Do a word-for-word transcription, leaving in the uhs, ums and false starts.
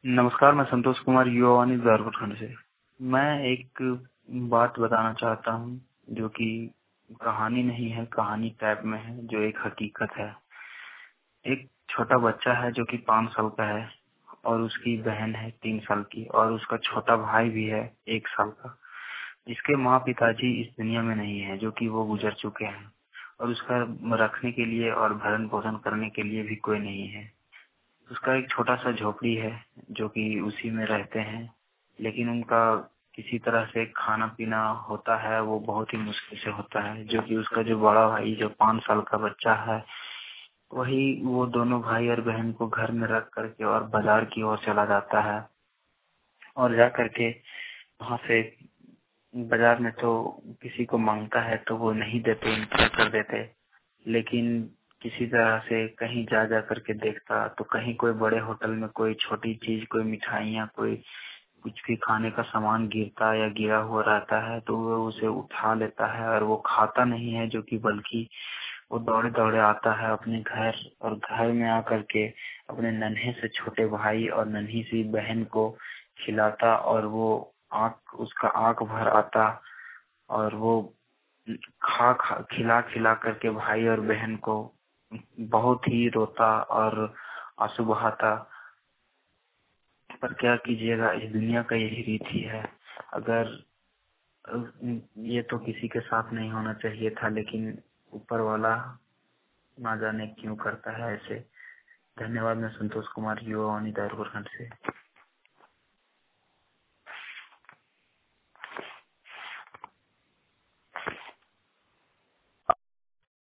नमस्कार, मैं संतोष कुमार युवावानी झारखंड से। मैं एक बात बताना चाहता हूँ जो कि कहानी नहीं है, कहानी टाइप में है, जो एक हकीकत है। एक छोटा बच्चा है जो कि पाँच साल का है और उसकी बहन है तीन साल की और उसका छोटा भाई भी है एक साल का, जिसके माँ पिताजी इस दुनिया में नहीं है, जो कि वो गुजर चुके हैं और उसका रखने के लिए और भरण पोषण करने के लिए भी कोई नहीं है। उसका एक छोटा सा झोपड़ी है जो कि उसी में रहते हैं, लेकिन उनका किसी तरह से खाना पीना होता है, वो बहुत ही मुश्किल से होता है। जो कि उसका जो बड़ा भाई जो पाँच साल का बच्चा है, वही वो दोनों भाई और बहन को घर में रख करके और बाजार की ओर चला जाता है और जा करके वहाँ से बाजार में तो किसी को मांगता है तो वो नहीं देते, इनकार कर देते। लेकिन किसी तरह से कहीं जा जा करके देखता तो कहीं कोई बड़े होटल में कोई छोटी चीज, कोई मिठाइयाँ, कोई कुछ भी खाने का सामान गिरता या गिरा हुआ रहता है तो वो उसे उठा लेता है और वो खाता नहीं है, जो कि बल्कि वो दौड़े दौड़े आता है अपने घर और घर में आकर के अपने नन्हे से छोटे भाई और नन्ही सी बहन को खिलाता और वो आँख उसका आँख भर आता और वो खा खा खिला खिला करके भाई और बहन को बहुत ही रोता और आंसू बहाता। पर क्या कीजिएगा, इस दुनिया का यही रीति है। अगर ये तो किसी के साथ नहीं होना चाहिए था, लेकिन ऊपर वाला ना जाने क्यों करता है ऐसे। धन्यवाद। मैं संतोष कुमार युवावानी झारखंड से।